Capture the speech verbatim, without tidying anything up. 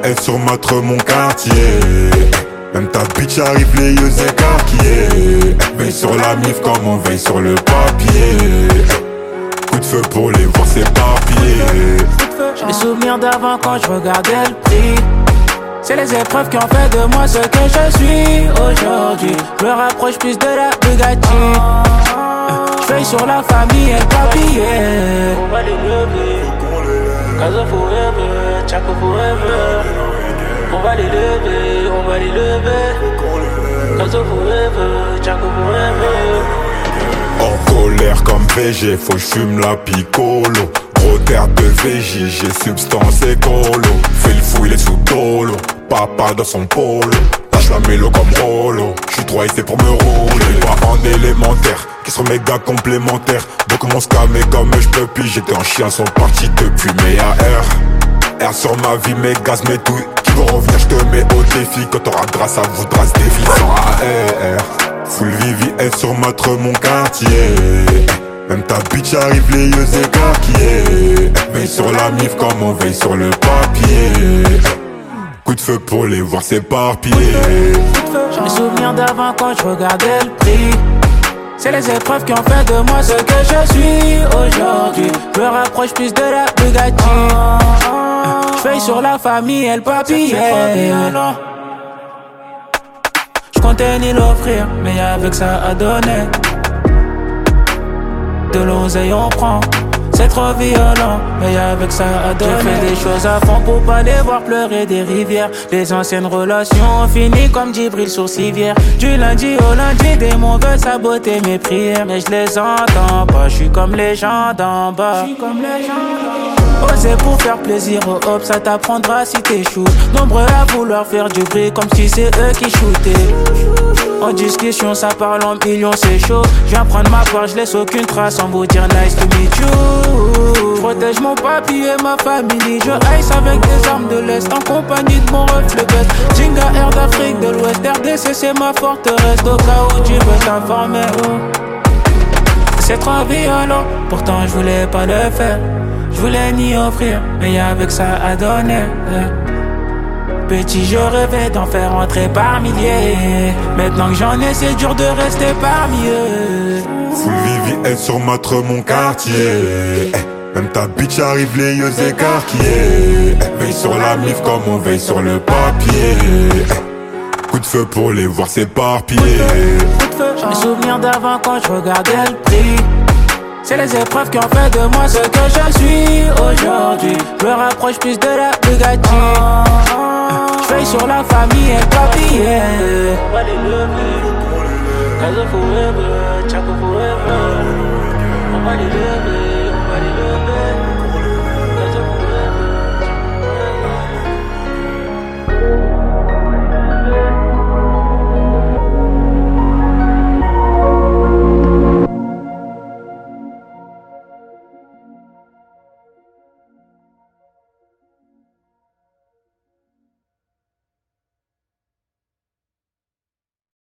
est sur matre mon quartier. Même ta bitch arrive les yeux écarquillés. Veille sur la mif comme on veille sur le papier. Coup de feu pour les voir s'éparpiller. J'ai des souvenirs d'avant quand je regardais le prix. C'est les épreuves qui ont fait de moi ce que je suis aujourd'hui. Je me rapproche plus de la Bugatti. Je veille sur la famille et le papier. On va les lever. Casa forever, Chaco forever. On va les lever, on va les lever. Casa forever, Chaco forever. En colère comme V G, faut j'fume la picolo. Gros terre de V J, j'ai substance écolo. Fais le fou, il est sous dolo. Papa dans son polo. Lâche la mélo comme Rolo. J'suis trop hissé pour me rouler. Pas en élémentaire, qui sont méga complémentaires. Donc on se calmer comme j'peux. Puis j'étais en chien, sont partis depuis mes A R. R sur ma vie, mes gaz, mes douilles. Qui vont revenir, j'te mets au défi. Quand t'auras grâce, ça voudra se défi sans A R. Full Vivi est sur matre mon quartier. Même ta bitch arrive les yeux écarquillés. Veille sur la mif comme on veille sur le papier. Coup de feu pour les voir s'éparpiller. J'ai mes souvenirs d'avant quand je regardais le prix. C'est les épreuves qui ont fait de moi ce que je suis aujourd'hui. Je me rapproche plus de la Bugatti. Je veille sur la famille et le papier. Je comptais ni l'offrir, mais avec ça à donner. De l'oseille on prend, c'est trop violent, mais avec ça à donner. J'ai fait des choses à fond pour pas les voir pleurer des rivières. Les anciennes relations ont fini comme Djibril sur civière. Du lundi au lundi, des démons veulent saboter mes prières. Mais je les entends pas, je suis comme les gens d'en bas. Je suis comme les gens d'en bas. Oser pour faire plaisir aux hops, ça t'apprendra si t'échoues. Nombreux à vouloir faire du bruit comme si c'est eux qui shootaient. En discussion, ça parle en millions, c'est chaud. Je viens prendre ma part, je laisse aucune trace en vous dire nice to meet you. Je protège mon papier et ma famille. Je ice avec des armes de l'Est en compagnie de mon ref le best. Jinga Air d'Afrique de l'Ouest, R D C c'est ma forteresse. Au cas où tu veux t'informer, oh. C'est trop violent, pourtant je voulais pas le faire. Je voulais ni offrir, mais avec ça à donner. Petit, je rêvais d'en faire entrer par milliers. Maintenant que j'en ai, c'est dur de rester parmi eux. Full Vivi est sur matre mon quartier. Même ta bitch arrive les yeux écarquillés. Veille sur la mif comme on veille sur le papier. Coup de feu pour les voir s'éparpiller. J'ai mes souvenirs d'avant quand je regardais le prix. C'est les épreuves qui ont fait de moi ce que je suis aujourd'hui. Je me rapproche plus de la Bugatti. Je veille sur la famille et le papier. On va les lever. Casa forever, Chaco forever. On va les lever.